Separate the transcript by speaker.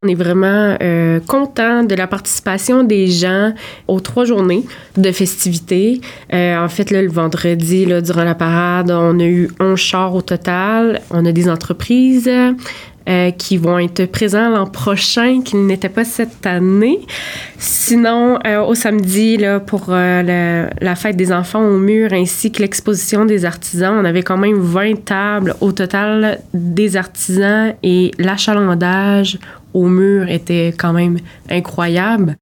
Speaker 1: On est vraiment content de la participation des gens aux 3 journées de festivités. En fait, là, le vendredi, là, durant la parade, on a eu 11 chars au total. On a des entreprises qui vont être présents l'an prochain, qui n'étaient pas cette année. Sinon, au samedi, là, pour la fête des enfants au mur ainsi que l'exposition des artisans, on avait quand même 20 tables au total des artisans et l'achalandage au mur était quand même incroyable.